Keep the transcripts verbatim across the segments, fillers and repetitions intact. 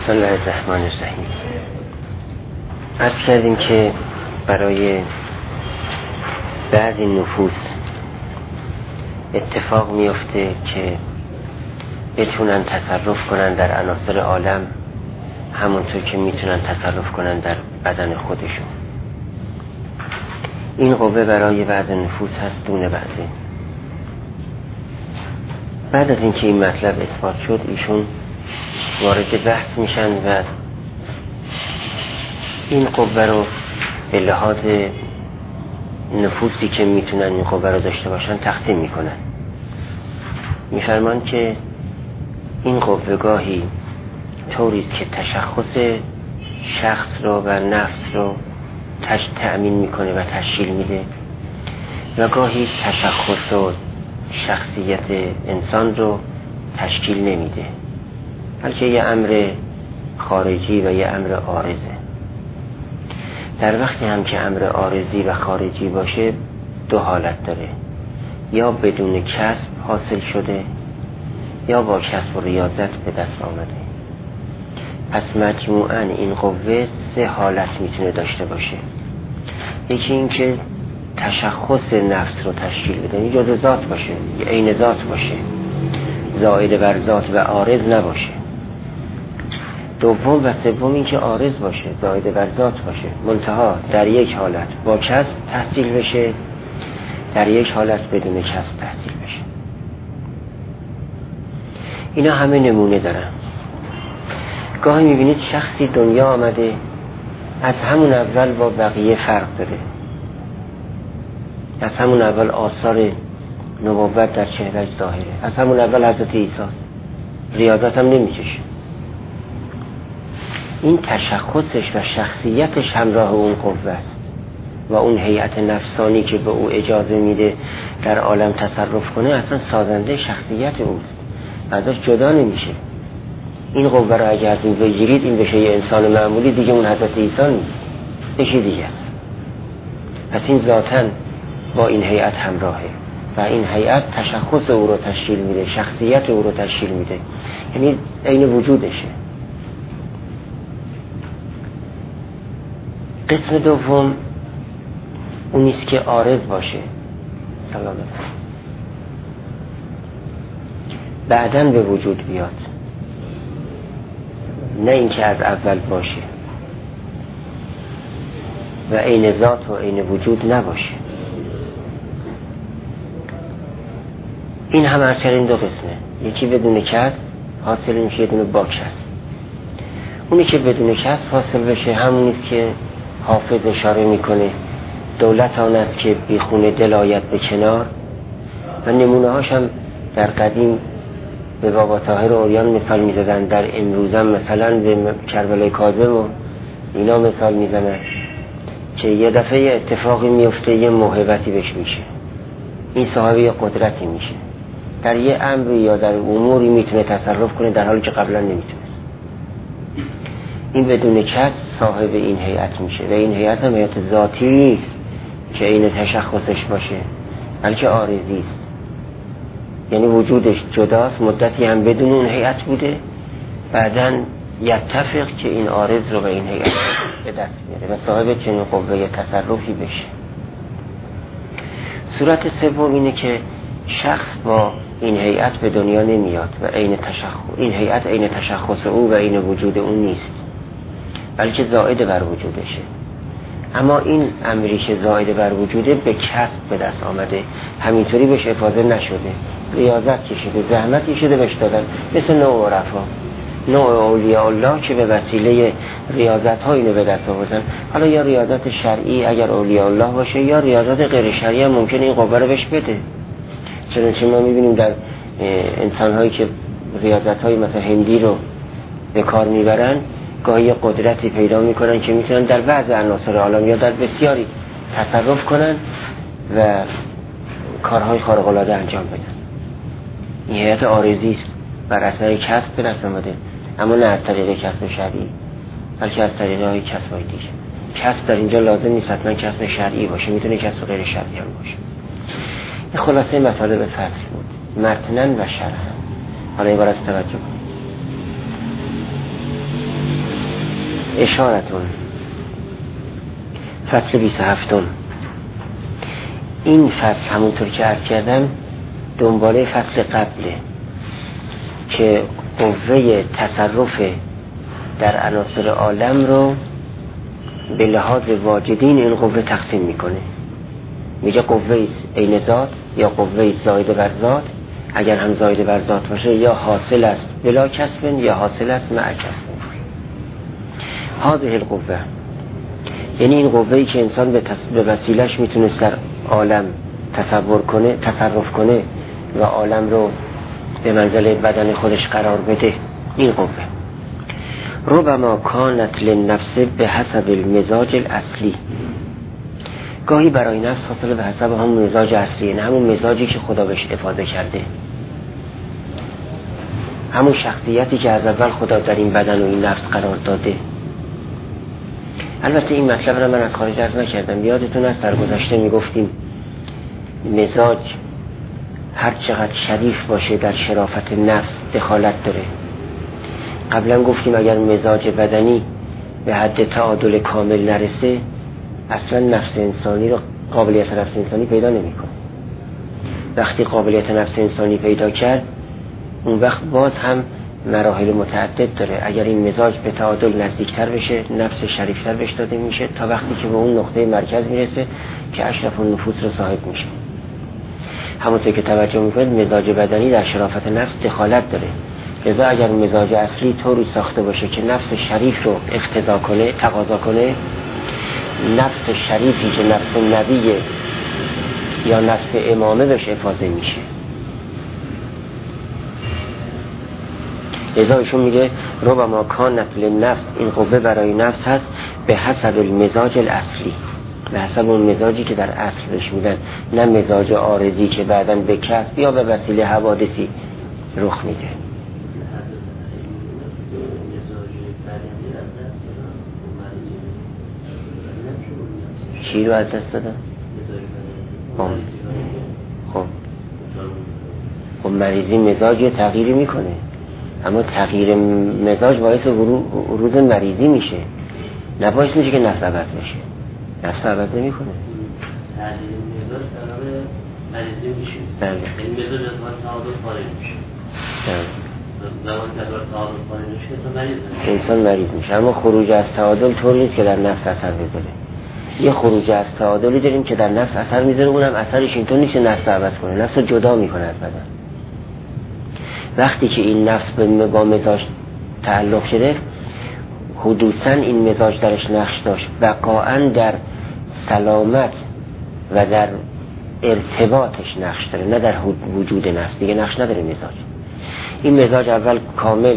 بسم الله الرحمن الرحیم. عرض کردیم که برای بعضی نفوس اتفاق میفته که بتونن تصرف کنن در عناصر عالم همونطور که میتونن تصرف کنن در بدن خودشون. این قوه برای بعض نفوس هست دون بعضی. بعد از اینکه این مطلب اثبات شد ایشون وارد بحث میشن و این قوه رو به لحاظ نفوسی که میتونن این قوه رو داشته باشن تقسیم میکنن. میفرمان که این قوه گاهی طوریست که تشخص شخص رو و نفس رو تش تأمین میکنه و تشکیل میده و گاهی تشخص و شخصیت انسان رو تشکیل نمیده، بلکه یه امر خارجی و یه امر عارضه. در وقتی هم که امر عارضی و خارجی باشه دو حالت داره، یا بدون کسب حاصل شده یا با کسب و ریاضت به دست آمده. پس مجموعاً این قوه سه حالت میتونه داشته باشه. یکی این که تشخص نفس رو تشکیل بده، این جزء ذات باشه، یه عین ذات باشه، زائد بر ذات و عارض نباشه. دوم و سوم این که عارض باشه، زائد بر ذات باشه، منتها در یک حالت با کسب تحصیل بشه، در یک حالت بدون کسب تحصیل بشه. اینا همه نمونه دارن. گاهی میبینید شخصی دنیا آمده از همون اول با بقیه فرق داره، از همون اول آثار نبوت در چهرهش ظاهره، از همون اول حضرت عیسی است، ریاضت هم نمیکشه. این تشخصش و شخصیتش همراه اون قوه است و اون هیئت نفسانی که به او اجازه میده در عالم تصرف کنه اصلا سازنده شخصیت اوست، ازش جدا نمیشه. این قوه را اگه از این بگیرید این بشه یه انسان معمولی، دیگه اون حضرت عیسی نیست، یکی دیگه است. پس این ذاتاً با این هیئت همراهه و این هیئت تشخص او رو تشکیل میده، شخصیت او رو تشکیل میده، یعنی عین وجودشه. قسم دوم اونیست که عارض باشه، سلامت بعداً به وجود بیاد، نه اینکه از اول باشه و عین ذات و عین وجود نباشه. این هم از این دو قسمه، یکی بدون کسب حاصل میشه، یه دونه با کسب. اونی که بدون کسب حاصل بشه همونیست که حافظ اشاره میکنه دولت آن است که بی خون دل آید به کنار، و نمونه هاش هم در قدیم به بابا طاهر عریان مثال میزدن، در امروزم مثلا به کربلای کاظم و اینا مثال میزنن که یه دفعه اتفاقی میفته، یه موهبتی بهش میشه، این صاحب قدرتی میشه، در یه امری یا در اموری میتونه تصرف کنه در حالی که قبلا نمیتونست. این بدون کسب صاحب این هیئت میشه و این هیئت هم هیئت ذاتی نیست که این تشخصش باشه، بلکه عارضی است، یعنی وجودش جداست، مدتی هم بدون اون هیئت بوده، بعداً یتفق که این عارض رو به این هیئت به دست میاره و صاحب چنین قوه تصرفی بشه. صورت سوم اینه که شخص با این هیئت به دنیا نمیاد و عین تشخص این هیئت عین تشخص او و عین وجود اون نیست، بلکه زائد بر وجودشه. اما این امری که زائد بر وجوده به کسب به دست آمده، همینطوری بهش افاضه نشده، ریاضت کشیده، زحمت کشیده بهش دادن، مثل نوع عرفا، نوع اولیاء الله که به وسیله ریاضت ها اینو به دست آوردن. حالا یا ریاضت شرعی اگر اولیاء الله باشه، یا ریاضت غیر شرعی هم ممکنه این قوه رو بهش بده. چنانچه ما میبینیم در انسان هایی که ریاضت های مثلا هندی رو به کار میبرن، گاهی قدرتی پیدا میکنن که میتونن در بعض عناصر عالم یا در بسیاری تصرف کنن و کارهای خارق العاده انجام بدن. این هیئت عارضی است، بر اثر کسب به دست آمده، اما نه از طریق کسب شرعی، بلکه از طریق های کسب های دیگه. کسب در اینجا لازم نیست حتما کسب شرعی باشه، میتونه کسب غیر شرعی هم باشه. این خلاصه مطالب فصل بود، متناً و شرحاً. حالا عبارت توجه کنید. اشارتون فصل بیست و هفتم. این فصل همونطور که عرض کردم دنباله فصل قبله که قوه تصرف در عناصر عالم رو به لحاظ واجدین این قوه تقسیم میکنه. میگه قوه عین ذات یا قوه زائده بر ذات، اگر هم زائده بر ذات باشه یا حاصل است بلا کسب یا حاصل است مع کسب. هذه القوه یعنی این قوه‌ای که انسان به, تص... به وسیلش میتونست در عالم تصور کنه، تصرف کنه و عالم رو به منزله بدن خودش قرار بده. این قوه ربما کانت للنفس به حسب المزاج الاصلی، گاهی برای نفس حاصل به حسب همون مزاج اصلی، نه همون مزاجی که خدا بهش افاضه کرده، همون شخصیتی که از اول خدا در این بدن و این نفس قرار داده. البته این مطلب را من از خارج عرض نکردم. یادتون است در گذشته میگفتیم مزاج هر چقدر شریف باشه در شرافت نفس دخالت داره. قبلا گفتیم اگر مزاج بدنی به حد تعادل کامل نرسه اصلا نفس انسانی رو قابلیت نفس انسانی پیدا نمیکنه. وقتی قابلیت نفس انسانی پیدا کرد اون وقت باز هم مراحل متعدد داره. اگر این مزاج به تعادل نزدیکتر بشه نفس شریفتر بهش داده میشه تا وقتی که به اون نقطه مرکز میرسه که اشرف النفوس رو صاحب میشه. همونطور که توجه میکنید مزاج بدنی در شرافت نفس دخالت داره. لذا اگر مزاج اصلی طوری ساخته باشه که نفس شریف رو اقتضا کنه، تقاضا کنه، نفس شریفی که نفس نبیه یا نفس امامه بهش افاضه میشه. لذا ایشون میگه ربما کانت للنفس، این قوه برای نفس هست به حسب المزاج الاصلی، به حسب اون مزاجی که در اصل بهش میدن، نه مزاج عارضی که بعداً به کسب یا به وسیله حوادثی رخ میده. چی رو از دست دادن؟ خب خب مریضی مزاج یه تغییری میکنه، اما تغییر مزاج باعث روز مریضی میشه، نه باعث میشه که نفس عوض میشه. نفس عوض نمیکنه. تغییر مزاج سبب مریضی میشه. بله. این مزاج از من تعادل خارج میشه. بله. زمان تعادل تعادل خارج میشه تا مریض میشه. انسان مریض میشه، اما خروج از تعادل طور نیست که در نفس اثر بذاره. یه خروج از تعادلی داریم که در نفس اثر میذاره، اونم اثرش اینطور نیست نفس عوض کنه، نفس جدا میکنه از بدن. وقتی که این نفس به با مزاج تعلق شده حدوثاً این مزاج درش نقش داشت، بقاعاً در سلامت و در ارتباطش نقش داره، نه در وجود نفس. دیگه نقش نداره مزاج. این مزاج اول کامل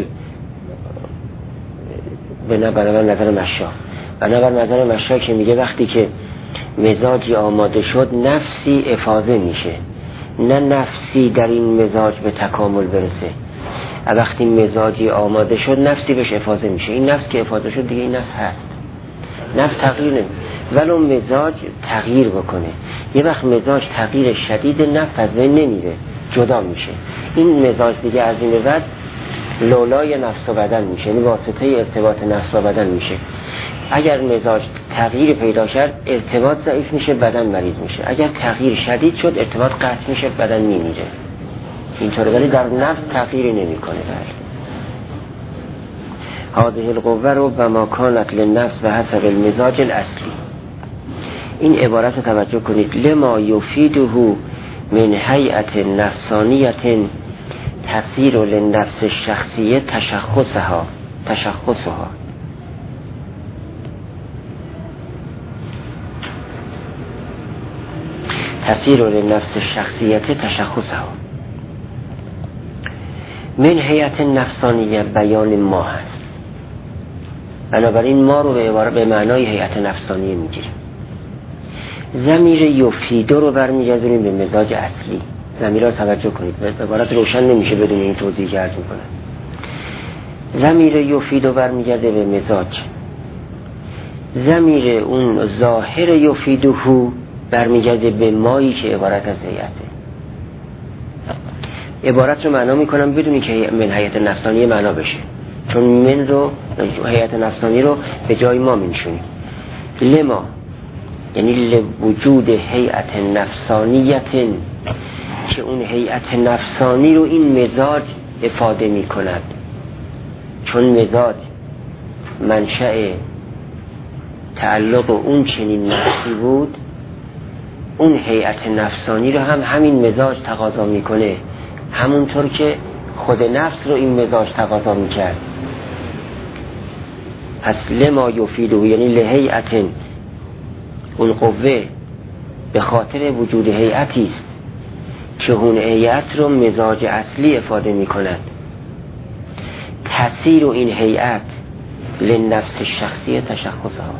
به نظر نظر مشا و نظر نظر مشا که میگه وقتی که مزاجی آماده شد نفسی افاضه میشه، نه نفسی در این مزاج به تکامل برسه. وقتی مزاجی آماده شد نفسی بهش افاضه میشه. این نفس که افاضه شد دیگه این نفس هست. نفس تغییر نمی ولو مزاج تغییر بکنه. یه وقت مزاج تغییر شدید نفس از بین نمیره، جدا میشه. این مزاج دیگه از این به بعد لولای نفس و بدن میشه، یعنی واسطه ارتباط نفس و بدن میشه. اگر مزاج تغییر پیدا کرد ارتباط ضعیف میشه، بدن مریض میشه. اگر تغییر شدید شد ارتباط قطع میشه، بدن میمیره. اینطوره، ولی در نفس تغییری نمیکنه. هذه القوه ربما کانت للنفس به حسب المزاج الاصلی. این عبارت رو توجه کنید. لما یفیده من هیئت نفسانیت تسیر للنفس الشخصیه تشخصها تشخصها تسیر للنفس الشخصیه تشخصها. من هیئت نفسانیه بیان ما هست، بنابراین ما رو به عبارت به معنای هیئت نفسانیه میگیریم. ضمیر یفیده رو برمیگردونیم به مزاج اصلی. ضمیر رو توجه کنید، به عبارت روشن نمیشه بدون این توضیح که عرض میکنم. ضمیر یفیده برمیگرده به مزاج. ضمیر اون ظاهر یفیده برمیگرده به مایی که عبارت از هیئته. عبارت رو معنا میکنم بدونی که من هیئت نفسانیه معنا بشه. چون من رو هیئت نفسانی رو به جای ما می‌نشونیم. لما یعنی لوجود هیئت نفسانیت، که اون هیئت نفسانی رو این مزاج افاده می کند. چون مزاج منشأ تعلق اون چنین نفسی بود، اون هیئت نفسانی رو هم همین مزاج تقاضا میکنه، همونطور که خود نفس رو این مزاج تقاضا میکرد. پس لما یفیدو یعنی لهیئت، اون قوه به خاطر وجود هیئتی است که اون هیئت رو مزاج اصلی افاده میکند. تأثیر این هیئت لنفس شخصی تشخصها،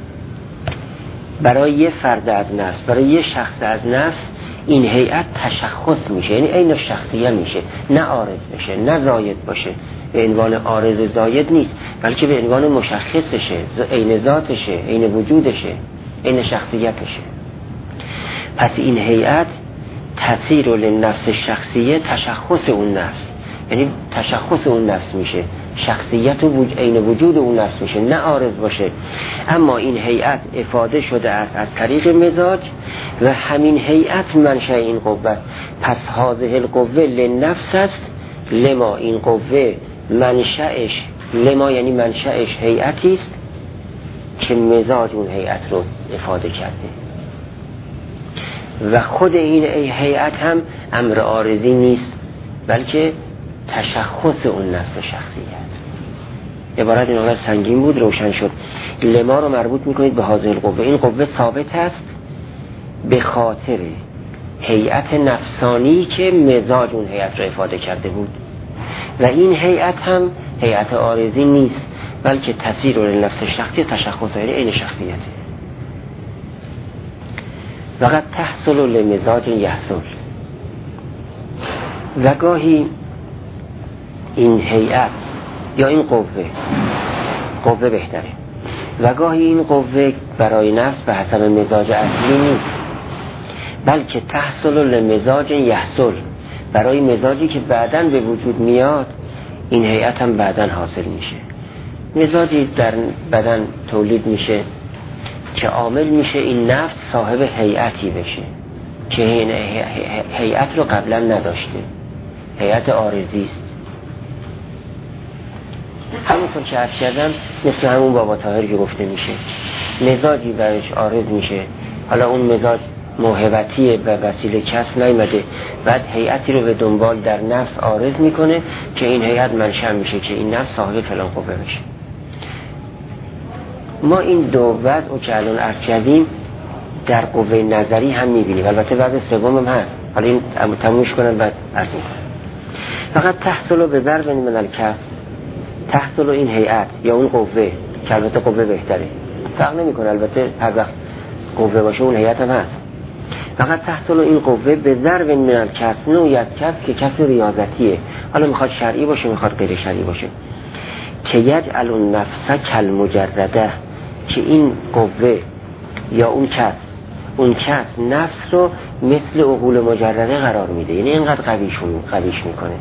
برای یه فرد از نفس، برای یه شخص از نفس این هیئت تشخص میشه، یعنی عین شخصیه میشه، نه عارض بشه، نه زاید باشه. به عنوان عارض زاید نیست، بلکه به عنوان مشخصشه، عین ذاتشه، عین وجودشه، عین شخصیتشه. پس این هیئت تأثیر لنفس شخصیه تشخص اون نفس، یعنی تشخص اون نفس میشه، شخصیت و عین وجود اون نفس میشه، نه عارض باشه. اما این هیئت افاده شده است از طریق مزاج و همین هیئت منشأ این قوه. پس هذه القوه لنفس است، لما این قوه منشأش، لما یعنی منشأش هیئتی است که مزاج اون هیئت رو افاده کرده. و خود این هیئت هم امر عارضی نیست، بلکه تشخص اون نفس شخصی است. عبارت این آنقدر سنگین بود روشن شد. لما رو مربوط میکنید به هذه القوه. این قوه ثابت است به خاطر هیئت نفسانی که مزاج اون هیئت رو افاده کرده بود، و این هیئت هم هیئت عارضی نیست، بلکه تأثیر لنفس شخصی تشخص این شخصیته. وقد تحصل لمزاج یحصل، و گاهی این هیئت یا این قوه، قوه بهتره، و گاهی این قوه برای نفس به حسب مزاج اصلی نیست، بلکه تحصل لمزاج یحصل، برای مزاجی که بعداً به وجود میاد این هیئت هم بعداً حاصل میشه. مزاجی در بدن تولید میشه که عامل میشه این نفس صاحب هیئتی بشه که این هیئت رو قبلا نداشته، هیئت عارضی است. همونطور که عرض کردم مثل همون بابا طاهر که گفته میشه، مزاجی برش عارض میشه، حالا اون مزاج موهبتیه و وسیله کسب نیامده، بعد هیئتی رو به دنبال در نفس عارض میکنه که این هیئت منشأ میشه که این نفس صاحب فلان قوه بشه. ما این دو وضع که الان عرض کردیم در قوه نظری هم میبینیم، البته وضع سوم هم هست، حالا این تمومش کنم بعد عرض میکنم. فقط تحصل به ضرب من الکسب، تحصل این هیئت یا اون قوه که البته قوه بهتره، فرق نمیکنه، البته هر وقت قوه باشه اون هیئت هم هست. فقط تحصل این قوه به ضرب من الکسب، نوعیت کسب که کسب ریاضتیه، حالا میخواد شرعی باشه میخواد غیر شرعی باشه، که یجعل النفس کالمجرده، که این قوه یا اون کسب، اون کسب نفس رو مثل عقول مجرده قرار میده، یعنی اینقدر قویشون قویش میکنه.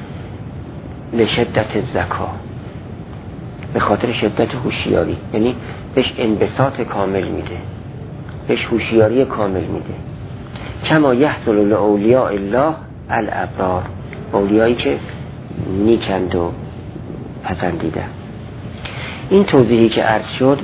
لشدت الذکا، به خاطر شدت هوشیاری، یعنی بهش انبساط کامل میده، بهش هوشیاری کامل میده. کما یحصل لاولیاء الله الابرار، اولیایی که نیکند و پسندیده. این توضیحی که عرض شد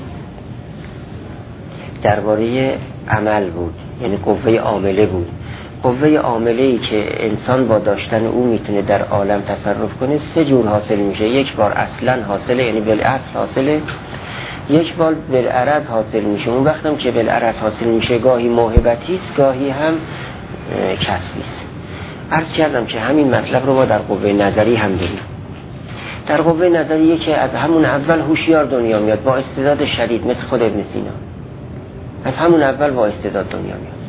درباره عمل بود، یعنی قوه عامله بود. قوه عامله‌ای که انسان با داشتن او میتونه در عالم تصرف کنه سه جور حاصل میشه. یک بار اصلا حاصله، یعنی بالاصل حاصله، یک بار بالعرض حاصل میشه. اون وقتم که بالعرض حاصل میشه گاهی موهبتی است، گاهی هم کسبی است. عرض کردم که همین مطلب رو ما در قوه نظری هم داریم. در قوه نظریه که از همون اول هوشیار دنیا میاد با استعداد شدید، مثل خود ابن سینا، از همون اول با استعداد دنیا میاد.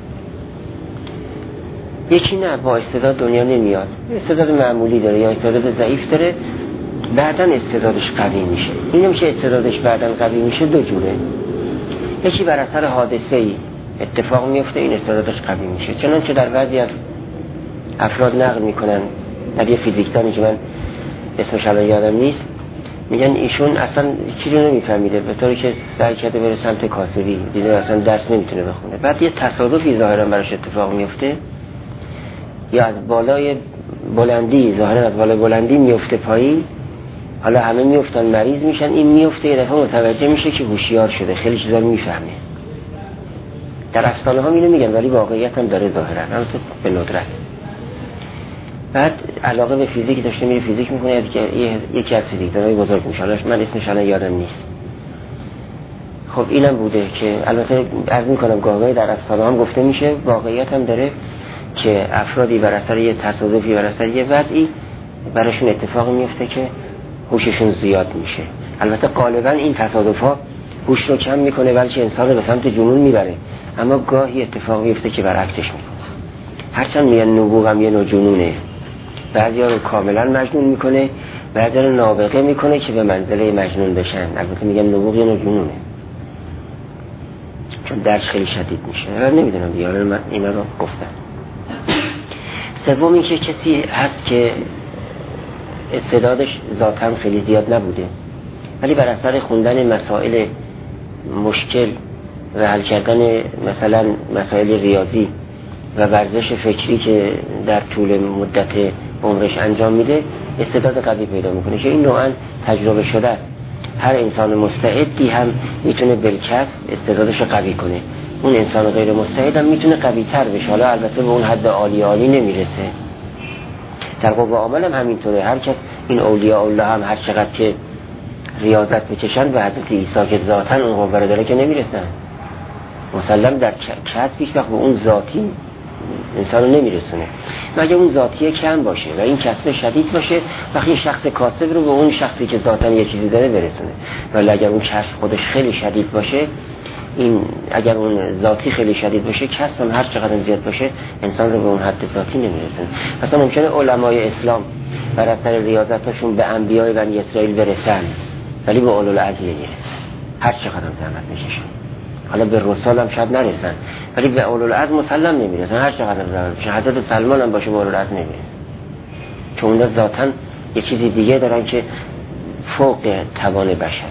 یکی نه با استعداد دنیا نمیاد، استعداد معمولی داره یا استعداد ضعیف داره، بعداً استعدادش قوی میشه. اینم که استعدادش بعداً قوی میشه دو جوره، یکی بر اثر حادثه‌ای اتفاق میفته این استعدادش قوی میشه، چنانچه در بعضی از افراد نقل میکنن، در یه فیزیکدانی که من اسمش الان یادم نیست، میگن ایشون اصلا چیزی رو نمیفهمیده، به طوری که سعی کرده بره سمت کاسبی، دیده اصلا درس نمیتونه بخونه. بعد یه تصادفی ظاهرا براش اتفاق میفته، یا از بالای بلندی، ظاهرا از بالای بلندی میفته پایین. حالا همه میفتن مریض میشن، این میفته یه دفعه متوجه میشه که هوشیار شده، خیلی چیزا رو میفهمه. در افسانه ها اینو میگن ولی واقعیت هم داره ظاهرا، هم تو به ندرت. بعد علاقه به فیزیک داشته، میره فیزیک میکنه، یکی از فیزیکدانای بزرگ میشه، من اسمش الان یادم نیست. خب اینم بوده که البته عرض میکنم گاهی در افسانه هم گفته میشه، واقعیت هم داره که افرادی بر اثر یه تصادفی، بر اثر یه وضعی براشون اتفاق میفته که هوششون زیاد میشه. البته غالبا این تصادف‌ها هوش رو کم میکنه بلکه انسان رو به سمت جنون میبره، اما گاهی اتفاق میفته که برعکسش میکنه. هرچند میگن نبوغ هم یه نوع جنونه، بعضیا رو کاملا مجنون میکنه، بعضیا رو نابغه میکنه که به منزله مجنون بشن. البته میگن نبوغ یه نوع جنونه چون درش خیلی شدید میشه. من نمیدونم دیگه، من اینا رو گفتم. سوم این که کسی هست که استعدادش ذاتاً خیلی زیاد نبوده ولی بر اثر خوندن مسائل مشکل و حل کردن مثلا مسائل ریاضی و ورزش فکری که در طول مدت عمرش انجام میده استعداد قوی پیدا میکنه که این نوعاً تجربه شده است. هر انسان مستعدی هم میتونه بالکسب استعدادش قوی کنه، اون انسان غیر مستعد هم میتونه قوی تر بشه، حالا البته به اون حد عالی عالی نمیرسه. در قوه عامل هم همینطوره، هر کس این اولیاء الله هم هر چقدر که ریاضت بکشن به حضرت عیسی که ذاتاً اون قوه رو داره که نمیرسن. مسلم در کسب هیچ وقت به اون ذاتی انسان رو نمیرسونه مگه اون ذاتی کم باشه و این کسب شدید باشه، وقتی شخص کاسب رو به اون شخصی که ذاتاً یه چیزی داره برسونه. ولی اگر اون کسب خودش خیلی شدید باشه، این اگر اون ذاتی خیلی شدید باشه، کسب هم هر چقدر زیاد باشه انسان رو به اون حد ذاتی نمیرسونه. مثلا ممکنه علمای اسلام بر اثر ریاضتاشون به انبیای بنی اسرائیل برسن ولی به اولوالعزم نمیرسن، هر چقدر هم زحمت میکشن. حالا به رسول هم شاید نرسن ولی به اولوالعزم مسلم نمیرسن، هر چقدر هم زحمت میکشن. حضرت سلمان هم باشه به اولوالعزم نمیرسن چون اونها ذاتاً یه چیزی دیگه دارن که فوق توان بشر.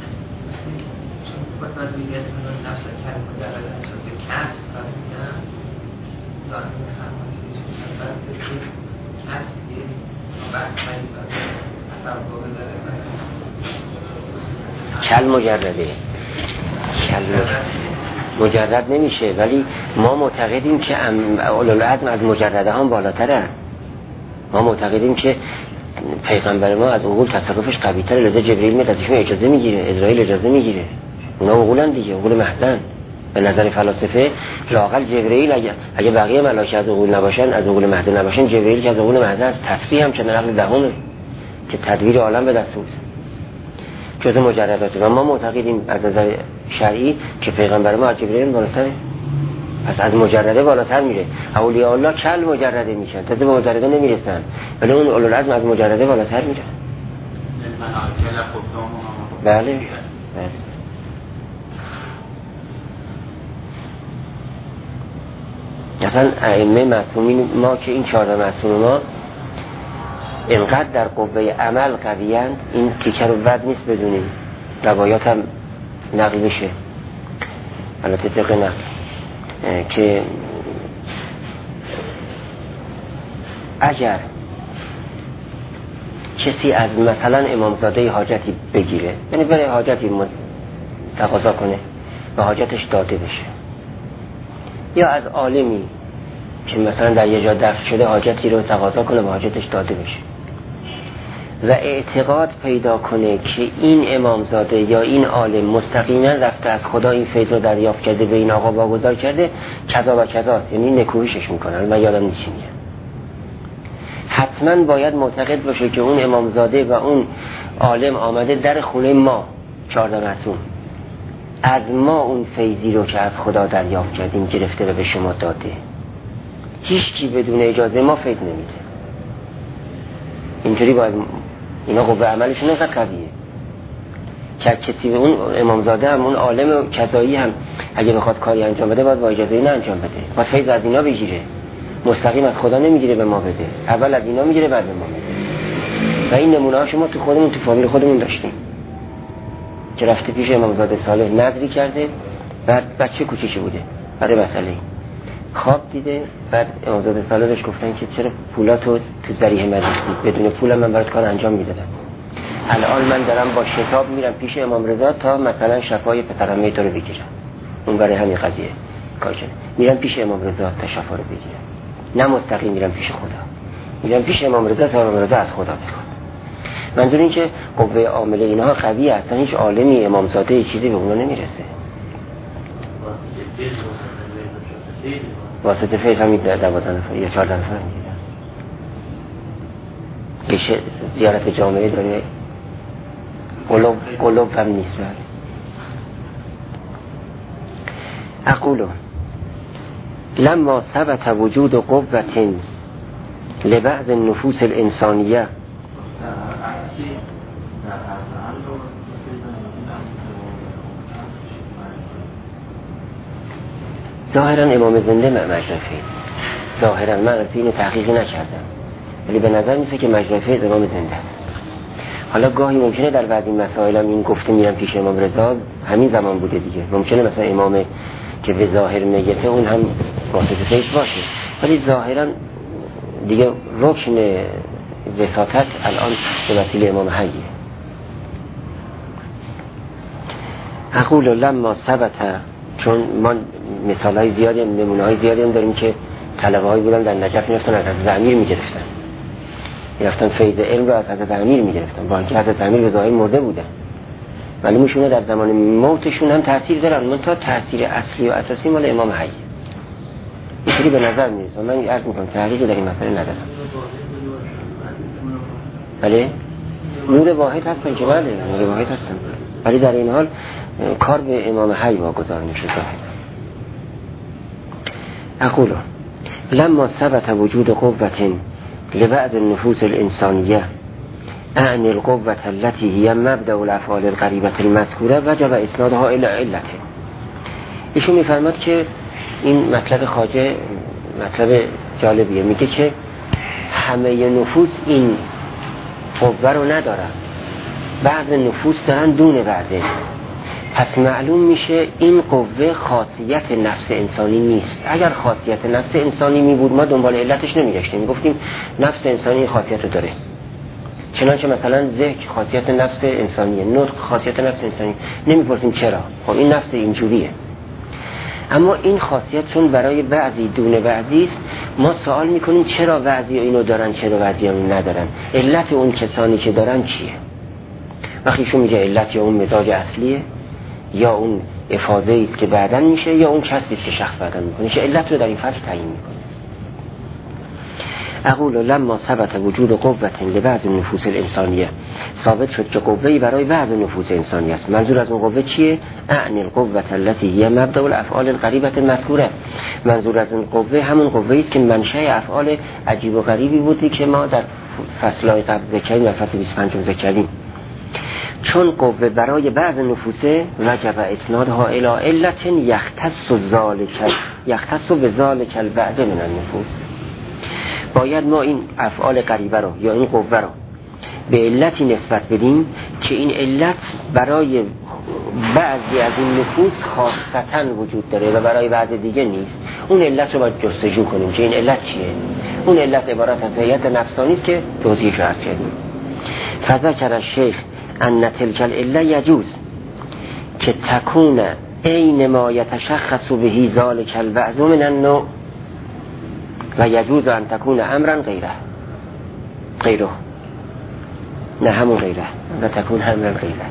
کل مجرده کل مجرد نمیشه، ولی ما معتقدیم که اولوالعزم از مجرده هم بالاتره. ما معتقدیم که پیغمبر ما از عقول تصرفش قوی تره، لذا جبرئیل میاد ازشون اجازه میگیره، اسرائیل اجازه میگیره. اونا عقولن دیگه، عقول محضن. به نظر فلاسفه لااقل جبرئیل اگه اگه بقیه ملائکه از عقول نباشن، از عقول محض نباشن، جبرئیل که از عقول محض است، تسبیح هم چنان عقل دهمه که تدبیر عالم به دست اوست. جز مجرداته و ما معتقدیم از نظر شرعی که پیغمبر ما از جبرئیل بالاتره، پس از مجرده بالاتر میره. اولیاء الله کل مجرده میشن، تازه به مجرده نمیرسن ولی اون اولوالعزم از مجرده بالاتر میره. بله بله. مثلا ائمه معصومین ما که این چهار معصوم ما اینقدر در قوه عمل قویند، این تیکه رو بد نیست بدونیم، روایات هم نقل بشه البته طبق نقل که اگر کسی از مثلا امامزاده حاجتی بگیره، یعنی برای حاجتی تقاضا کنه و حاجتش داده بشه، یا از عالمی که مثلا در یه جا دفن شده حاجتی رو تقاضا کنه و حاجتش داده بشه و اعتقاد پیدا کنه که این امامزاده یا این عالم مستقیما رفته از خدا این فیض رو دریافت کرده، به این آقا واگذار کرده، کذا و کذاست، یعنی نکوهشش میکنن. من یادم نیست چی میگم. حتما باید معتقد باشه که اون امامزاده و اون عالم آمده در خونه ما چهارده معصوم، از ما اون فیضی رو که از خدا دریافت کردیم گرفته و به شما داده. هیچ کی بدون اجازه ما فیض نمیده. اینطوری باید اینا قوه عملشون اینقدر قویه که کسی به اون امامزاده هم اون عالم کذایی هم اگه بخواد کاری انجام بده باید با اجازه اینا انجام بده، باید فیض از اینا بگیره، مستقیم از خدا نمیگیره به ما بده، اول از اینا میگیره بعد به ما بده. و این نمونه شما تو خودمون تو فامیل خودمون داشتیم که رفته پیش امامزاده صالح نظری کرده، بعد بچه کوچیکی بوده برای مسئله خواب دیده، بعد امامزاده صالح بهش گفتن که چرا پولاتو تو ذریح مریختی، بدون پول من برات کار انجام میدادم، الان من دارم با شتاب میرم پیش امام رضا تا مثلا شفای پسرعمه تو رو بگیرم، اون برای همین قضیه کار کرده، میرم پیش امام رضا تا شفا رو بگیرم، نه مستقیم میرم پیش خدا، میرم پیش امام رضا تا امام رضا از خدا بخواد. منظور این که قوه عامله اینها قویه، اصلا هیچ عالمی امامزاده چیزی به اونا نمیرسه. واسطه فیض هم دوازده نفر یا چهارده نفر میگیرن که زیارت جامعه داره، قلوب قلوب هم نیست. اقولو لما ثبت وجود قوة لبعض النفوس الانسانیه ظاهرا امام زنده مجرفه، ظاهرا من اینو تحقیقی نکردم ولی به نظر میسه که مجرفه امام زنده است. حالا گاهی ممکنه در بعضی مسائل هم این گفته میرم پیش امام رضا همین زمان بوده دیگه، ممکنه مثلا امام که به ظاهر میگه اون هم واسطه باشه، ولی ظاهرا دیگه رکن وساطت الان به وسیله امام حیه. اقول لما ثبت، چون ما مثال های زیادی نمونه های زیادی هم داریم که طلبه هایی بودن در نجف میرفتن از حضرت امیر میگرفتن، میرفتن فیض علم رو از حضرت امیر میگرفتن، با اینکه حضرت امیر به ظاهر مرده بودن ولی میشونه در زمان موتشون هم تأثیر دارن، من تا تأثیر اصلی و اساسی مال امام حی اینطوری به نظر میرسه. من عرض میکنم تحقیقی در این مسئله ندارم. بله نور واحد هستن که بله نور واحد هستن، ولی در این حال کار به امام حی واگذار میشه. اقول لما ثبت وجود قوة لبعض النفوس الانسانیه اعني القوة التي هي مبدأ الافعال القریبة المذکوره وجب اسنادها الى علته. ایشون میفرماد که این مطلب خواجه مطلب جالبیه، میگه که همه نفوس این قوه رو ندارن، بعض نفوس دارن دون بعضه، پس معلوم میشه این قوه خاصیت نفس انسانی نیست. اگر خاصیت نفس انسانی می بود ما دنبال علتش نمیگشتیم، میگفتیم نفس انسانی خاصیت رو داره، چنانچه مثلا ذکر خاصیت نفس انسانیه، نطق خاصیت نفس انسانی، نمیپرسیم چرا، خب این نفس اینجوریه. اما این خاصیت چون برای بعضی دون بعضی است، ما سوال میکنیم چرا بعضی اینو دارن چرا بعضی اینو ندارن، علت اون کسانی که دارن چیه؟ وقتی شون میگه علت یا اون مزاج اصلیه یا اون افاضه است که بعداً میشه یا اون کسبی است که شخص بعداً میکنه، چه علت رو در این فصل تعیین میکنه. اقول لما ثبت وجود قوة لبعض النفوس الانسانیه، ثابت شد که قوه‌ای برای بعض نفوس انسانی است. منظور از اون قوه چیه؟ اعنی القوة التي هي مبدأ الافعال الغریبة المذکوره. منظور از اون قوه همون قوه‌ای است که منشأ افعال عجیب و غریبی بودی که ما در فصل‌های قبل ذکر کردیم، در فصل بیست و پنج ذکر کردیم. چون قوه برای بعض نفوسه وجب اسنادها الی علت یختص ذلک یختص بذلک البعض من النفوس. باید ما این افعال غریبه رو یا این قوه رو به علتی نسبت بدیم که این علت برای بعضی از این نفوس خاصتاً وجود داره و برای بعض دیگه نیست. اون علت رو باید جستجو کنیم که این علت چیه. اون علت عبارت از هیئت نفسانی است که توضیحش عرض کردیم. فذکر الشیخ ان تلک العله یجوز که تکون عین ما یتشخص به ذلک البعض من النوع و یجوز ان تکون امرا غیره غیره نه همون غیره نه تکون امرا غیره.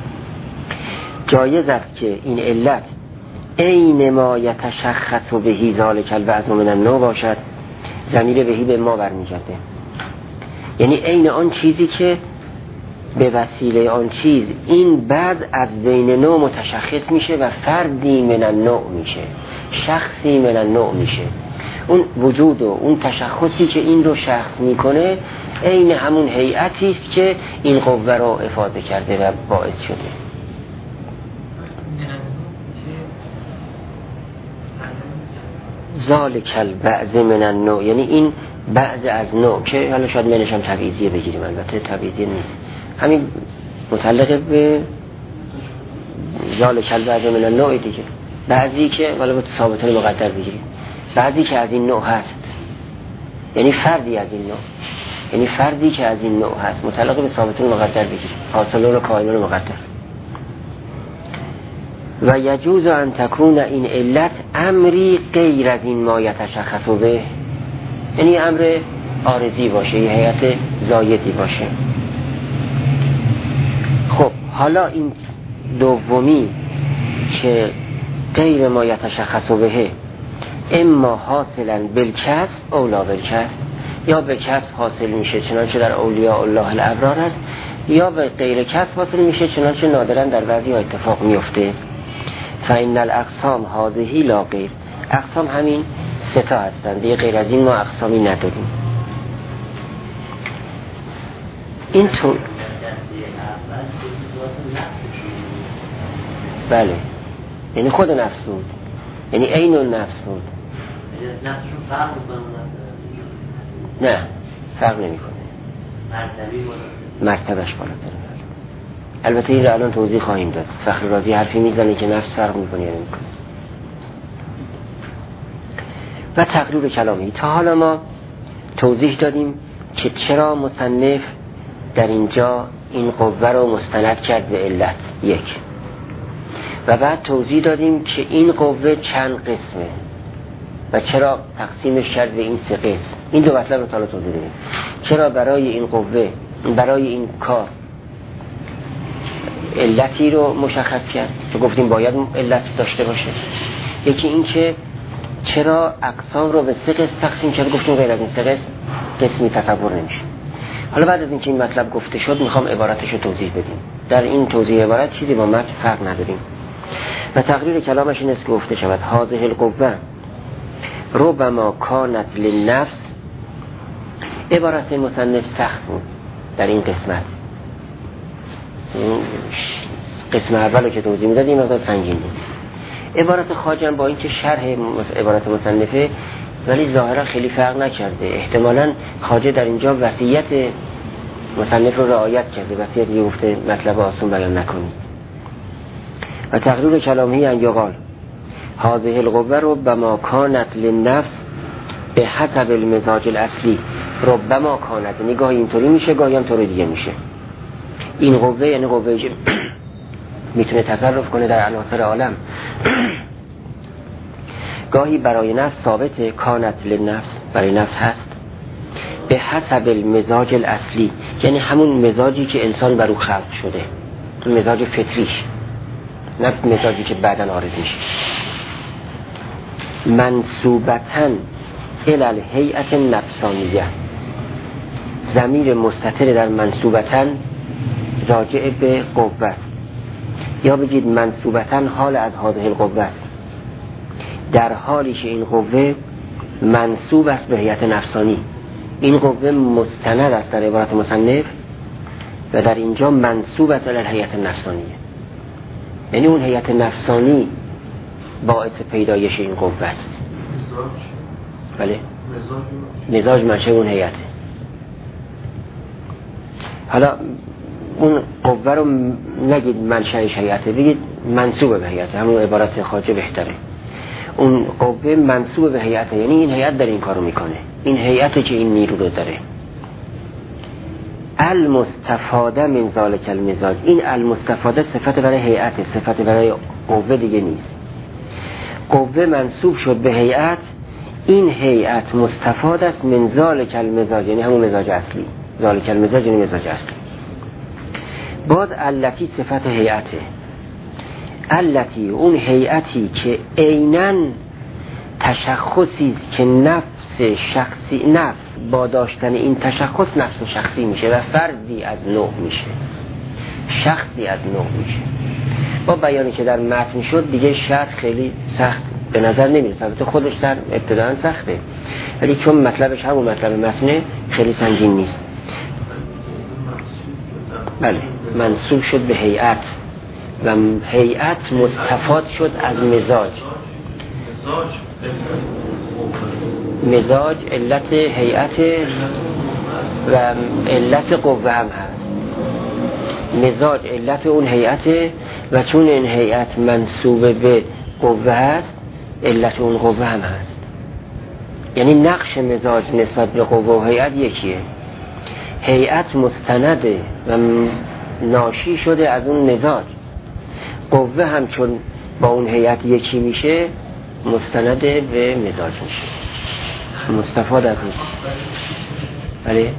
جایز است که این علت عین ما یتشخص به ذلک البعض من النوع باشد. ضمیر بهی به ما برمیگرده، یعنی عین آن چیزی که به وسیله آن چیز این بعض از بین نوع متشخص میشه و فردی من النوع میشه، شخصی من النوع میشه. اون وجود و اون تشخصی که این رو شخص میکنه عین همون هیئتی است که این قوه رو افاضه کرده و باعث شده. ذالک البعض من النوع، یعنی این بعض از نوع که حالا شاید منش هم تبعیضیه بگیریم، البته تبعیضیه نیست، همین متعلق به ذالک البعض من النوع دیگه، بعضی که حالا با ثابتان مقدر بگیریم، بعضی که از این نوع هست، یعنی فردی از این نوع، یعنی فردی که از این نوع هست متعلق به ثابتان مقدر بگیریم، حاصلون و کائنون مقدر. و یجوز ان تکون این علت امری غیر از این ما یتشخص به، یعنی امر عارضی باشه، یه هیئت زایدی باشه. خب حالا این دومی که غیر ما یتشخص به اما حاصلا بالکسب او لا بالکسب، یا به کسب حاصل میشه چنانچه در اولیاء الله الابرار است، یا به غیر کسب حاصل میشه چنانچه نادرا در بعضی اتفاق میفته. فإن الاقسام هذه لا غیر، اقسام همین سه تا هستند، دیگه غیر از این ما اقسامی نداریم. این تو بله، یعنی خود نفس بود، یعنی عین النفس بود. نفسشون فرق میکنه؟ نه فرق نمیکنه، مرتبی بالا، مرتبش بالاتره. البته این رو الان توضیح خواهیم داد. فخر رازی حرفی میزنه که نفس فرق میکنه یا نمیکنه. و تقریر کلامی، تا حالا ما توضیح دادیم که چرا مصنف در اینجا این قوه رو مستند کرد به علت یک، و بعد توضیح دادیم که این قوه چند قسمه و چرا تقسیمش کرد به این سه قسم. این دو مطلب رو تا حالا توضیح دادیم، چرا برای این قوه، برای این کار علتی رو مشخص کرد که گفتیم باید علت داشته باشه. یکی این که چرا اقسام رو به سه قسم تقسیم کرد، گفتیم غیر از این سه قسم قسمی تصور نمیشه. حالا بعد از اینکه این مطلب گفته شد میخوام عبارتش رو توضیح بدیم. در این توضیح عبارت چیزی با متن فرق نداریم. و تقریر کلامش این است که گفته شود هذه القوه ربما کانت للنفس. عبارت مصنف سخت بود در این قسمت، قسم اول رو که توضیح میدادیم مقدار سنگین بود. عبارت خواجه با اینکه شرح عبارت مصنفه ولی ظاهرا خیلی فرق نکرده، احتمالاً خواجه در اینجا وصیت مصنف رو رعایت کرده، وصیت یه گفته مطلب آسون بیان نکنید. و تقریر کلامی ان یقال هذه القوه ربما کانت للنفس به حسب المزاج الاصلی. ربما کانت نگاه اینطوری میشه، گاهی هم طور دیگه میشه. این قوه یعنی قوه که میتونه تصرف کنه در عناصر عالم، گاهی برای نفس ثابته، کانت للنفس برای نفس هست، به حسب المزاج الاصلی یعنی همون مزاجی که انسان بر او خلق شده، مزاج فطریش، نه مزاجی که بعداً عارض میشه. منسوبتاً الی الهیئة النفسانیه، ضمیر مستتر در منسوبتاً راجع به قوه است، یا بگید منسوبتاً حال از هذه القوه است، در حالی که این قوه منسوب است به هیئت نفسانی. این قوه مستند است در عبارت مصنف و در اینجا منسوب است به هیئت نفسانیه، یعنی اون هیئت نفسانی باعث پیدایش این قوه است. بله، مزاج منشه اون هیئته. حالا اون قوه رو نگید منشأش هیئته، بگید منسوب به هیئته، همون عبارت خواجه بهتره. اون قوه منسوب به هیئته، یعنی این هیئت در این کارو میکنه، این هیئته که این نیرو رو داره. المستفاده من ذالک المزاج، این المستفاده صفت برای هیئت، صفت برای قوه دیگه نیست. قوه منسوب شد به هیئت، این هیئت مستفاده است من ذالک المزاج، یعنی همون مزاج اصلی. ذالک المزاج یعنی مزاج اصلی. بعد التی صفت هیئته، التی اون هیئتی که عیناً تشخصی است که نفس شخصی، نفس با داشتن این تشخص نفس شخصی میشه و فردی از نوع میشه، شخصی از نوع میشه. با بیانی که در متن شد دیگه شرط خیلی سخت به نظر نمیرسه، البته خودش در ابتداء سخته ولی چون مطلبش همون مطلب متنه خیلی سنگین نیست. بله، منسوب شد به هیئت و هیئت مستفاد شد از مزاج. مزاج علت هیئت و علت قوه هم هست. مزاج علت اون هیئت و چون این هیئت منسوب به قوه هست علت اون قوه هم هست. یعنی نقش مزاج نسبت به قوه و هیئت یکیه. هیئت مستنده و ناشی شده از اون مزاج. قوه هم چون با اون هیئت یکی میشه مستنده به مزاج میشه. مستفاد از اون. بله؟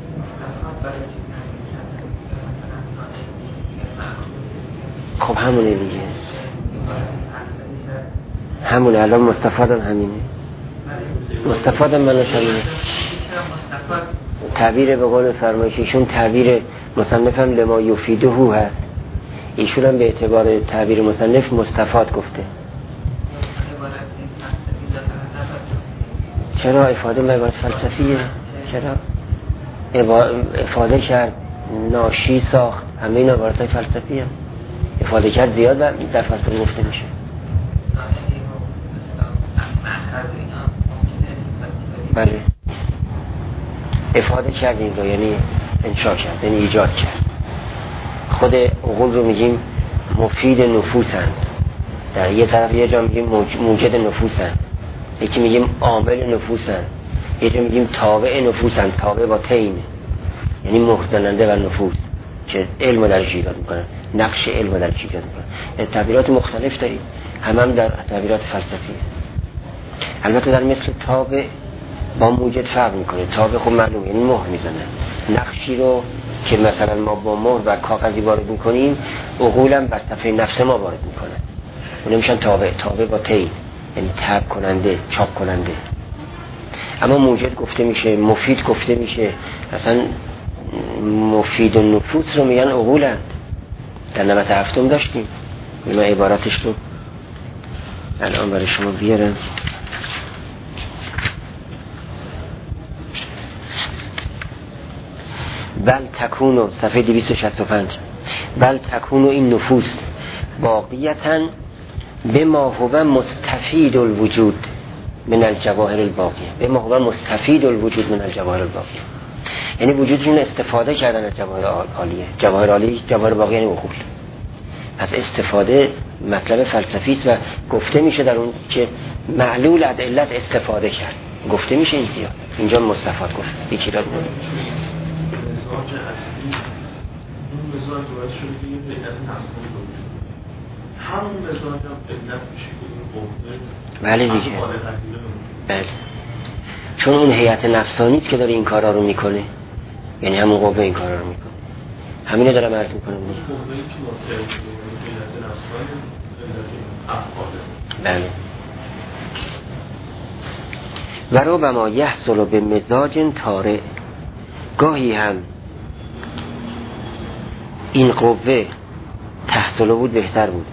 خب همونه دیگه، همونه. الان مستفادم همینه، مستفادم منش همینه. تعبیر به قول فرمایشیشون تعبیر مصنفم لما یفیده هو هست، ایشون هم به اعتبار تعبیر مصنف مستفاد گفته. چرا افاده عبارت فلسفیه؟ چرا افاده کرد ناشی ساخت؟ همه این عبارت های فلسفیه. افاده کرد زیاد در فلسفه گفته میشه. بله افاده کرد این رو، یعنی انشا کرد، یعنی ایجاد کرد. خود عقول رو میگیم مفید نفوسند، در یه طرف یه جا میگیم موجد نفوسند، یکی میگیم عامل نفوسند، یه جا میگیم تابع نفوسند، تابع با تین، یعنی مخزننده و نفوس که علم درش ایجاد میکنن، نقش علم درش ایجاد میکنن. یعنی تعبیرات مختلف داریم، هم هم در تعبیرات فلسفی. البته در مثل تابع با موجد فرق میکنه. تابع خب معلومه، یعنی مهر میزنه. نقشی رو که مثلا ما با مهر بر کاغذی وارد میکنیم، عقولم بر صفحه نفس ما وارد میکنه. اون میشن تابع. تابع با تی، یعنی تاب کننده، چاپ کننده. اما موجد گفته میشه، مفید گفته میشه. اصلا مفید و نفوس رو میگن عقولند. در نمت هفتم داشتیم اینا عبارتش رو الان برای شما بیارم. بل تکونو صفحه دویست و شصت و پنج بل تکونو این نفوس باقیتاً بما هو مستفید الوجود من الجواهر الباقیه. بما هو مستفید الوجود من الجواهر الباقیه، یعنی وجودشون استفاده کردن از جواهر عالیه. جواهر عالی، جواهر باقی یعنی عقول. از استفاده مطلب فلسفی است و گفته میشه در اون که معلول از علت استفاده کرد. گفته میشه این زیاد. اینجا مستفاد گفت. یکی را بود. مزاج اصلی اون مزاج باید شده که این علت نفسانی باشه. همون مزاج هم علت میشه که این قوه. بله دیگه. بله. چون اون هیئت نفسانی است که داره این کارا رو میکنه. یعنی همون قوه این کارا رو میکنه. همینو دارم عرض میکنم دیگه. قوه‌ای که مرتبط به علت نفسانی، علت افعاله. بله. و ربما یحصل به مزاج طارئ، گاهی هم این قوه تحصل بود بهتر بود،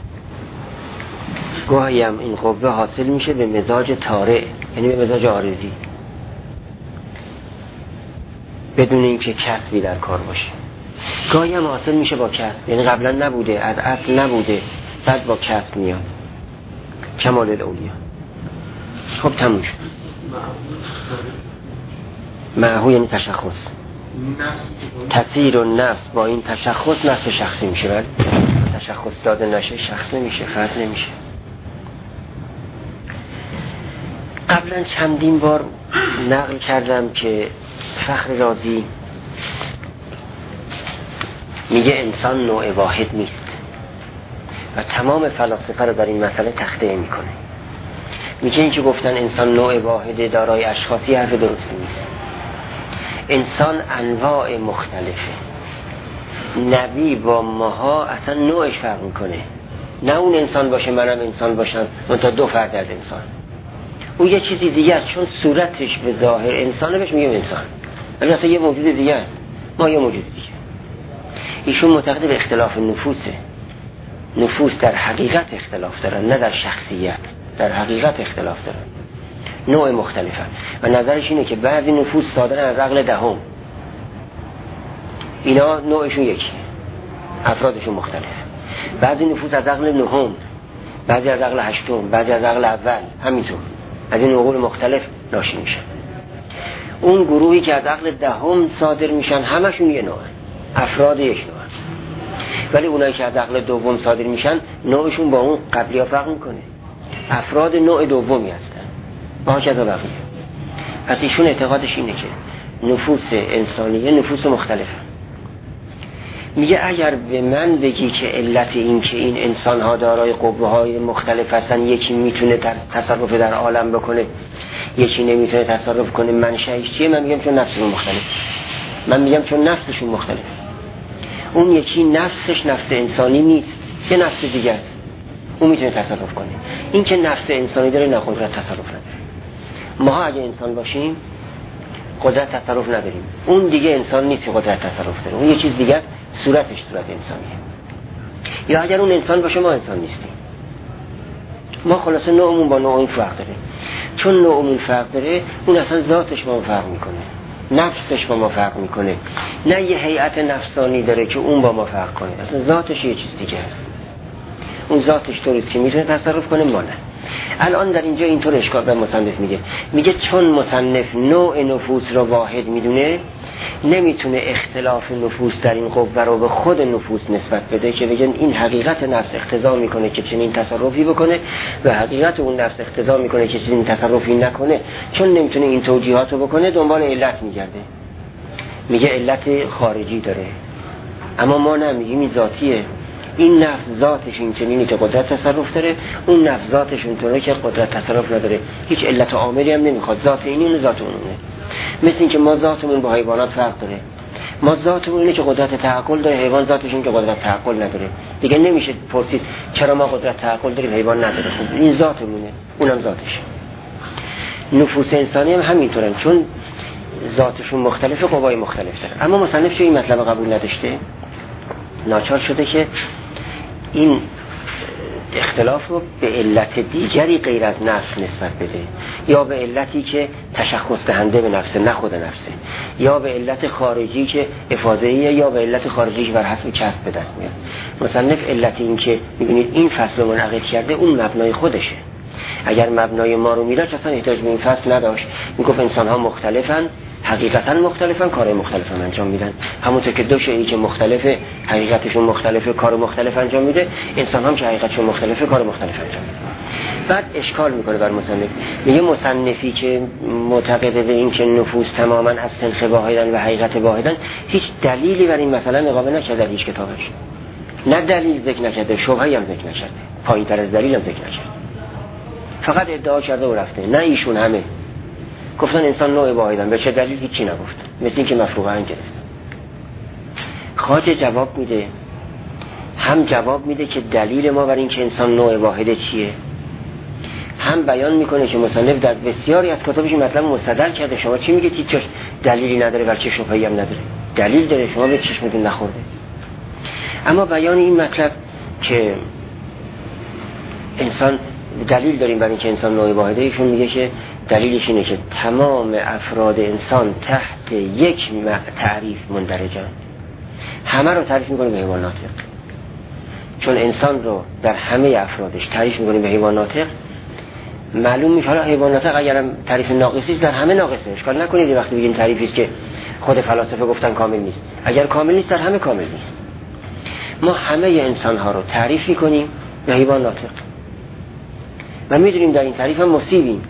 گاهی هم این قوه حاصل میشه به مزاج طارئ، یعنی به مزاج عارضی، بدون اینکه کسبی در کار باشه. گاهی هم حاصل میشه با کسب، یعنی قبلا نبوده، از اصل نبوده، بعد با کسب میاد. کمال الاولیا. خب تموم شد. معهو یعنی تشخص. تسیر و نفس با این تشخص نفس شخصی میشه. ولی تشخص داده نشه شخص نمیشه، فرد نمیشه. قبلا چندین بار نقل کردم که فخر رازی میگه انسان نوع واحد نیست و تمام فلاسفه رو در این مسئله تخطئه میکنه. میگه این که گفتن انسان نوع واحد دارای اشخاصی حرف درستی نیست. انسان انواع مختلفه. نبی با ماها اصلا نوعش فرق میکنه. نه اون انسان باشه منم انسان باشم، منتها دو فرد از انسان. او یه چیزی دیگه است، چون صورتش به ظاهر انسانه بهش میگیم انسان، ولی اصلا یه موجود دیگه است، ما یه موجود دیگه. ایشون معتقد به اختلاف نفوسه. نفوس در حقیقت اختلاف دارن، نه در شخصیت، در حقیقت اختلاف دارن، نوع مختلفه. و نظرش اینه که بعضی نفوس صادرن از عقل دهم، اینا نوعشون یکی، افرادشون مختلف. بعضی نفوس از عقل نهم، بعضی از عقل هشتم، بعضی از عقل اول، همینطور از این عقول مختلف ناشی میشن. اون گروهی که از عقل دهم صادر میشن همشون یه نوعه، افراد یک نوع هست. ولی اونایی که از عقل دوم صادر میشن نوعشون با اون قبلی ها فرق میکنه، افراد نوع دومی هستن با کذا بقیه. پس ایشون اعتقادش اینه که نفوس انسانیه نفوس مختلفه. میگه اگر به من بگی که علت این که این انسان ها دارای قوه های مختلف هستن، یکی میتونه تصرف در عالم بکنه یکی نمیتونه تصرف کنه، منشأش چیه؟ من میگم چون نفسشون مختلف. من میگم چون نفسشون مختلف. اون یکی نفسش نفس انسانی نیست، یه نفس دیگه است، اون میتونه تصرف کنه. این که نفس انسانی داره نه قدرت تصرف نداره. ما اگه انسان باشیم قدرت تصرف نداریم، اون دیگه انسان نیست که قدرت تصرف داره، اون یه چیز دیگه است، صورتش صورت انسانیه. یا اگر اون انسان باشه ما انسان نیستیم. ما خلاصه نوعمون با نوع اون فرق داره. چون نوعمون فرق داره اون اصلا ذاتش با ما فرق میکنه، نفسش با ما فرق میکنه. نه یه هیئت نفسانی داره که اون با ما فرق کنه، اصلا ذاتش یه چیز دیگه است. اون ذاتش طوریست که میتونه تصرف کنه، ما نه. الان در اینجا اینطور اشکال به مصنف میگه میگه چون مصنف نوع نفوس را واحد میدونه نمیتونه اختلاف نفوس در این قوه رو به خود نفوس نسبت بده که بگن این حقیقت نفس اقتضا میکنه که چنین تصرفی بکنه و حقیقت اون نفس اقتضا میکنه که چنین تصرفی نکنه. چون نمیتونه این توجیهات رو بکنه دنبال علت میگرده، میگه علت خارجی داره. اما ما نمیگیم این ذاتیه، این نفس ذاتش این چنینی که قدرت تصرف داره، اون نفس ذاتش اونطوره که قدرت تصرف نداره، هیچ علت عاملی هم نمیخواد، ذات اینی اون ذات اونه. مثل این که ما ذاتمون با حیوانات فرق داره، ما ذاتمون اینه که قدرت تعقل داره، حیوان ذاتش این که قدرت تعقل نداره. دیگه نمیشه پرسید چرا ما قدرت تعقل داریم حیوان نداره، خب این ذاتمونه اونم ذاتشه. نفوس انسانی هم همینطورن، چون ذاتشون مختلفه قوای مختلف داره. اما مصنف چه این مطلب قبول نداشته، ناچار شده که این اختلاف رو به علت دیگری غیر از نفس نسبت بده، یا به علتی که تشخص دهنده به نفسه نه خود نفسه، یا به علت خارجی که افاضه‌ایه، یا به علت خارجی که بر حسب کسب به دست میاد. مصنف علت این که میبینید این فصل رو منعقد کرده اون مبنای خودشه. اگر مبنای ما رو میداشت اصلا احتیاج به این فصل نداشت. میگفت انسان ها مختلفن، حقیقتا مختلفن، کار مختلف هم انجام میدن. همونطور که دو شیئی که مختلفه حقیقتشون مختلفه کار مختلف انجام میده، انسان هم که حقیقتشون مختلفه کار مختلف انجام میده. بعد اشکال میکنه بر مصنف، میگه مصنفی که معتقده به این که نفوس تماما از سنخ واحدن و حقیقت واحدن هیچ دلیلی بر این مسئله نقابه نکرده در هیچ کتابش. نه دلیل ذکر نکرده، شبهه‌ای هم ذکر نکرده، پایین تر از دلیل هم ذکر نکرده، فقط ادعا کرده و رفته. نه ایشون همه گفتن انسان نوع واحدن، به چه دلیل هیچی نگفت، مثل این که مفروغه هم گرفت. خواجه جواب میده، هم جواب میده که دلیل ما بر این که انسان نوع واحده چیه، هم بیان میکنه که مصنف در بسیاری از کتابش مطلب مستدل کرده. شما چی میگید هیچ دلیلی نداره، بلکه شبهه‌ای هم نداره؟ دلیل داره، شما به چشمتون نخورده. اما بیان این مطلب که انسان دلیل داریم برای اینکه انسان نوع واحده، ایشون میگه که دلیلش اینه که تمام افراد انسان تحت یک تعریف مندرجن. همه رو تعریف میکنه به حیوان ناطق. چون انسان رو در همه افرادش تعریف میکنه به حیوان ناطق، معلوم میشه حالا حیوان ناطق اگرم تعریف ناقصی است در همه ناقصه. اشکال نکنید وقتی بگیم تعریفی است که خود فلاسفه گفتن کامل نیست. اگر کامل نیست در همه کامل نیست. ما همه انسان ها رو تعریف میکنیم به حیوان ناطق و میدونیم در این تعریف هم مصیبیم.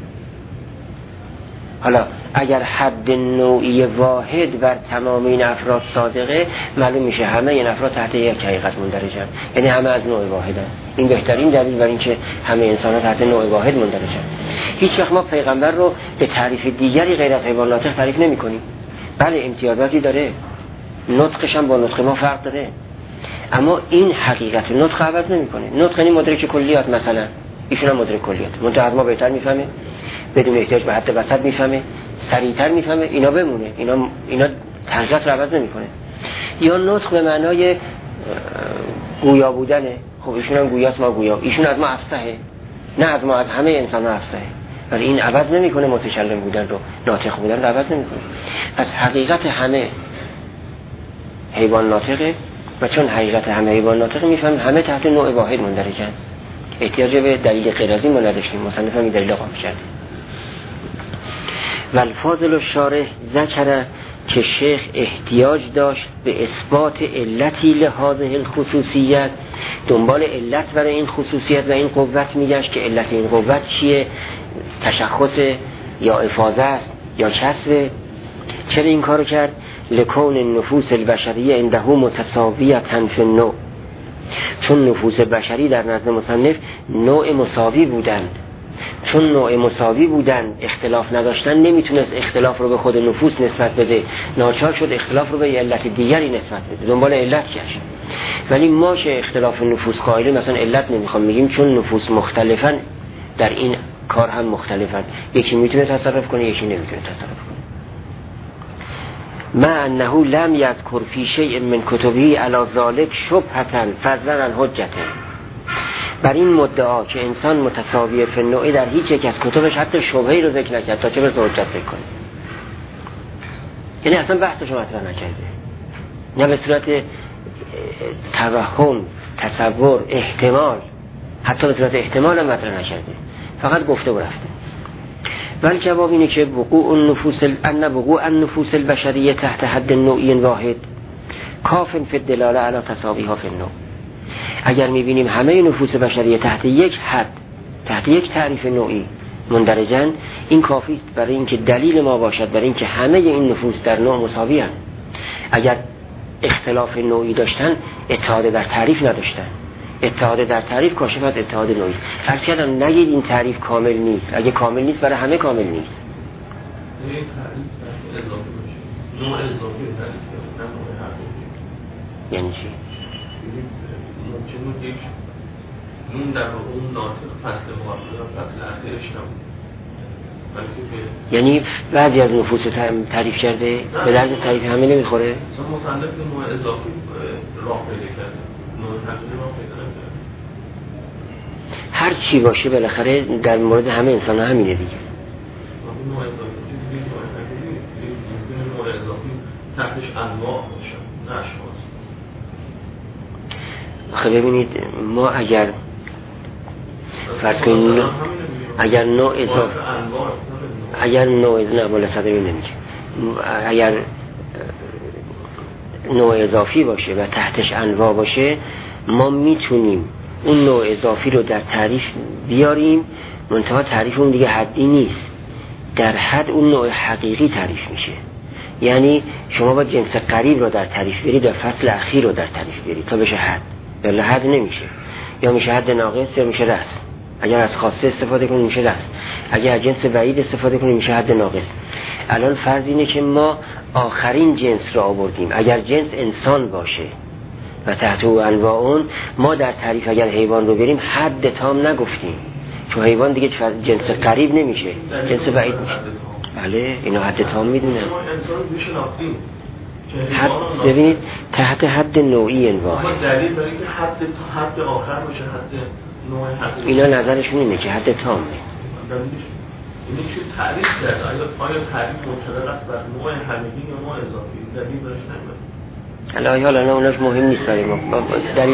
حالا اگر حد نوعی واحد بر تمام این افراد صادقه، معلوم میشه همه این افراد تحت یک حقیقت مندرجن، یعنی همه از نوع واحدن. این بهترین دلیل بر این که همه انسان ها تحت نوع واحد مندرجن. هیچ وقت ما پیغمبر رو به تعریف دیگری غیر از حیوان ناطق تعریف نمی کنیم. بله امتیازاتی داره، نطقش هم با نطق ما فرق داره، اما این حقیقت نطق عوض نمیکنه. نطق یعنی مدرک کلیات، مثلا ایشون هم مدرک کلیات، منتها از ما بهتر میفهمه، بدون احتیاج به حد وسط میفهمه، سریعتر میفهمه، اینا بمونه، اینا اینا حقیقت رو عوض نمیکنه. یا نطق به معنای گویا بودنه، خب ایشون هم گویاست ما گویا، ایشون از ما افصحه، نه از ما از همه انسان ها افصحه، ولی این عوض نمیکنه متکلم بودن رو، ناطق بودن رو عوض نمیکنه. پس حقیقت همه حیوان ناطقه و چون حقیقت همه حیوان ناطقه میفهمیم همه تحت نوع واحد مندرجن. احتیاج به دلیل غیر از این ما نداشتیم، مصنف هم این دلیل قائم کرد. و الفاضل الشارح ذکر که شیخ احتیاج داشت به اثبات علتی لهذه الخصوصیت، دنبال علت برای این خصوصیت و این قوت میگشت که علت این قوت چیه، تشخص یا افاضه است یا کسب. چرا این کارو کرد؟ لکون النفوس البشریه عنده متساویه فی النوع، چون نفوس بشری در نزد مصنف نوع مساوی بودند، چون نوع مساوی بودند اختلاف نداشتن، نمیتونست اختلاف رو به خود نفوس نسبت بده، ناچار شد اختلاف رو به علت دیگری نسبت بده، دنبال علت گشت. ولی ما که اختلاف نفوس قائلیم مثلا علت نمیخوام میگیم، چون نفوس مختلفن در این کار هم مختلفن، یکی میتونه تصرف کنه یکی نمیتونه تصرف کنه. ما انه لم یذکر فی شیء من کتبی علی ذلک شبهة فضلا عن حجة، بر این مدعا که انسان متساوی فی النوع در هیچ یک از کتبش حتی شبهه‌ای رو ذکر نکرد تا چه برسه حجت بکنه. یعنی اصلا بحثش رو مطرح نکرده، نه به صورت توهم، تصور، احتمال، حتی به صورت احتمال هم مطرح نکرده، فقط گفته و رفته. ولی جواب اینه که وقوع النفوس ان وقوع النفوس البشریه تحت حد نوعی واحد کاف فی الدلاله علی تساویها فی النوع. اگر میبینیم همه نفوس بشریه تحت یک حد، تحت یک تعریف نوعی مندرجن، این کافی است برای اینکه دلیل ما باشد برای اینکه همه این نفوس در نوع مساوی هستند. اگر اختلاف نوعی داشتن اتحاد در تعریف نداشتن، اتحاد در تعریف کاشف از اتحاد نوعی. هر چقدر نگید این تعریف کامل نیست، اگه کامل نیست برای همه کامل نیست. این تعریف اضافه باشه، نوع اضافه تعریف نه نوع حقیقی. یعنی چی؟ ممکنه یک نون در اون ناطق فصل مقابل فصل اخیرش نبود، یعنی بعضی از نفوس تعریف کرده به درد تعریف همه نمیخوره. مثلا مصنف نوع اضافی راه پیدا کرده، نوع حقیقی راه پیدا نکرده. هر چی باشه بالاخره در مورد همه انسان ها همینه دیگه. نوع اضافی چیزی نوع حقیقی، نوع اضافی تحتش انواع باشه، نه اشخاص. خب ببینید ما اگر فرض کنیم اگر نوع اضافی اگر نوع نه بالا صدری نمیگه اگر نوع اضافی باشه و تحتش انواع باشه، ما میتونیم اون نوع اضافی رو در تعریف بیاریم، منتها تعریف اون دیگه حدی نیست، در حد اون نوع حقیقی تعریف میشه. یعنی شما با جنس قریب رو در تعریف برید و فصل اخیر رو در تعریف برید تا بشه حد، بله حد نمیشه، یا میشه حد ناقص یا میشه رأس. اگر از خاصه استفاده کنیم میشه رأس، اگر از جنس بعید استفاده کنیم میشه حد ناقص. الان فرض اینه که ما آخرین جنس رو آوردیم، اگر جنس انسان باشه و تحت او انواع اون، ما در تعریف اگر حیوان رو بریم حد تام نگفتیم، چون حیوان دیگه جنس قریب نمیشه، جنس بعید میشه. بله اینو حد تام میدونم. حد ببینید تحت حد نوعی انواع دلیل داره که حد حد آخر باشه، حد نوع حقیقی. اینا نظرشون اینه که حد تامه. اینه که تعریف کرد آیا تعریف مطلق است بر نوع حقیقی یا نوع اضافی، دلیل داشت نمیده. حالا حالا نه اوناش مهم نیست برای ما. دلیل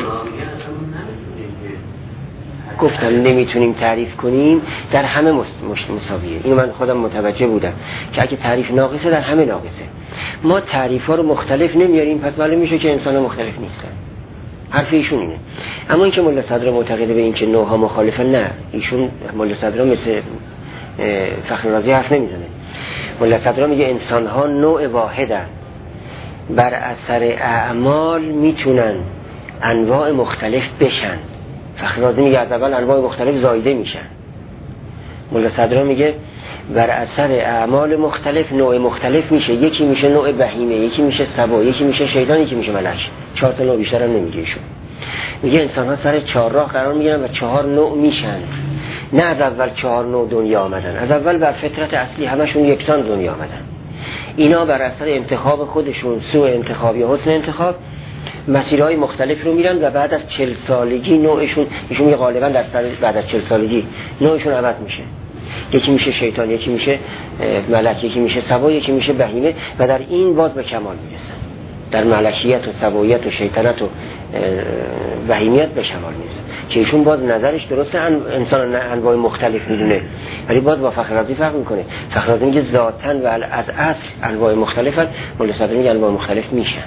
گفتم نمیتونیم تعریف کنیم در همه مساویه. اینو من خودم متوجه بودم که اگه تعریف ناقصه در همه ناقصه. ما تعریف ها رو مختلف نمیاریم، پس معلوم میشه که انسان ها مختلف نیستن. حرف ایشون اینه. اما اینکه ملا صدرا معتقده به این که نوعها مخالفه، نه، ایشون ملا صدرا مثل فخر رازی حرف نمیزنه. ملا صدرا میگه انسان ها نوع واحدن، بر اثر اعمال میتونن انواع مختلف بشن. فخر رازی میگه از اول انواع مختلف زایده میشن. ملا صدرا میگه بر اثر اعمال مختلف نوع مختلف میشه، یکی میشه نوع بهیمه، یکی میشه سبا، یکی میشه شیطان، یکی میشه ملک. چهار تا نوع بیشتر هم نمیگه ایشون. میگه انسان ها سر چهار راه قرار میگیرن و چهار نوع میشن. نه از اول چهار نوع دنیا آمدن، از اول بر فطرت اصلی همشون یکسان دنیا آمدن. اینا بر اثر انتخاب خودشون، سوء انتخاب یا حسن انتخاب، مسیرهای مختلف رو میرن و بعد از چهل سالگی نوعشون، ایشون میگه غالبا در سر بعد از چهل سالگی نوعشون عوض میشه. یکی میشه شیطان، یکی میشه ملک، یکی میشه سبا، یکی میشه بهیمه و در این باز به کمال میرسن. در ملکیت و سبویت و شیطنت و بهیمیت به شمال میرسه که ایشون باز نظرش درسته، انسان انواع مختلف میدونه ولی باز با فخر رازی فرق میکنه. فخر رازی میگه ذاتن و از اصل انواع مختلفن، مولا صدر میگه انواع مختلف میشن.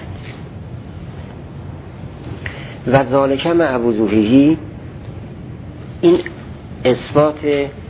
و ذالک مع وضوحه، این اثبات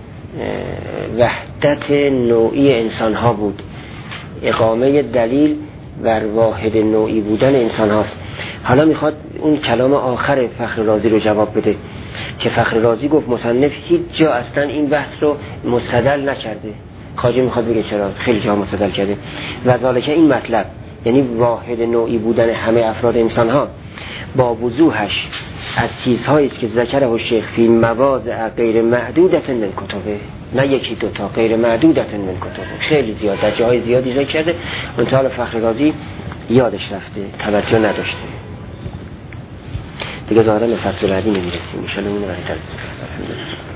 وحدت نوعی انسان ها بود، اقامه دلیل بر واحد نوعی بودن انسان هاست. حالا میخواد اون کلام آخر فخر رازی رو جواب بده که فخر رازی گفت مصنف هیچ جا اصلا این بحث رو مستدل نکرده. خواجه میخواد بگه چرا خیلی جا مستدل کرده. و ذالک این مطلب یعنی واحد نوعی بودن همه افراد انسان ها با وضوحش از چیزهایی است که ذکره الشیخ فی مواضع غیر معدودة من کتبه، نه یکی دوتا، غیر معدودة من کتبه، خیلی زیاد در جاهای زیادی ذکر کرده. منتها فخر رازی یادش رفته، توجه نداشته. دیگه ظاهرا به فصل بعدی نمیرسیم ان شاء الله. اون رو